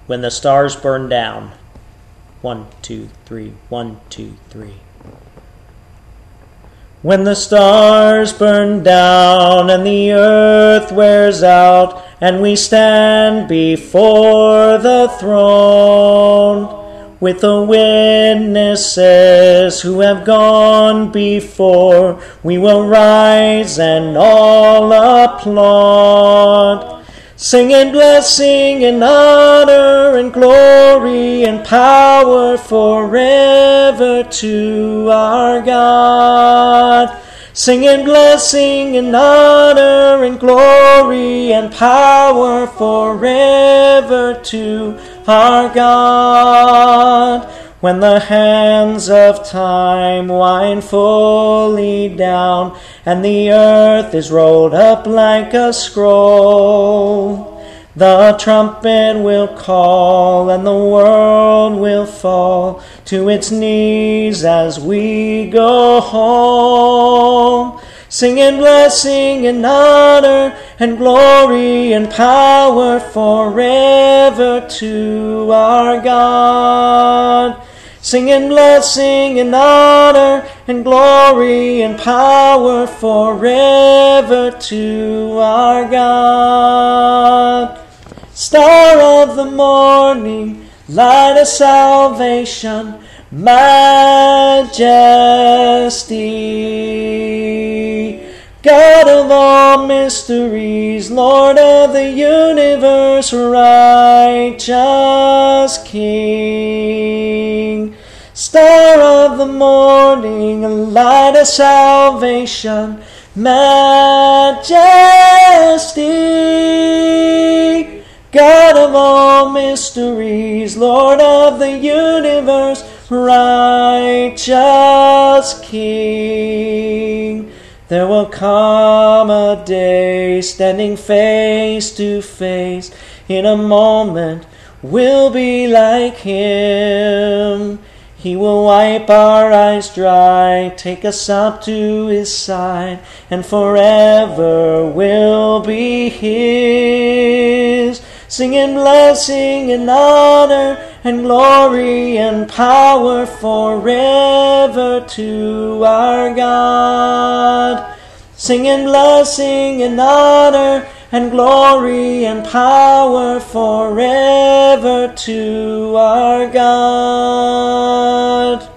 When the stars burn down. 1, 2, 3. 1, 2, 3. When the stars burn down and the earth wears out, and we stand before the throne with the witnesses who have gone before, we will rise and all applaud, singing blessing and honor and glory and power forever to our God. Singing blessing and honor and glory and power forever to our God. When the hands of time wind fully down and the earth is rolled up like a scroll, the trumpet will call and the world will fall to its knees as we go home, singing blessing and honor and glory and power forever to our God. Singing blessing and honor and glory and power forever to our God. Star of the morning, light of salvation, majesty. God of all mysteries, Lord of the universe, righteous King. Star of the morning, light of salvation, majesty. God of all mysteries, Lord of the universe, righteous King. There will come a day, standing face to face, in a moment we'll be like Him. He will wipe our eyes dry, take us up to His side, and forever we'll be His. Singing blessing and honor and glory and power forever to our God. Singing blessing and honor and glory and power forever to our God.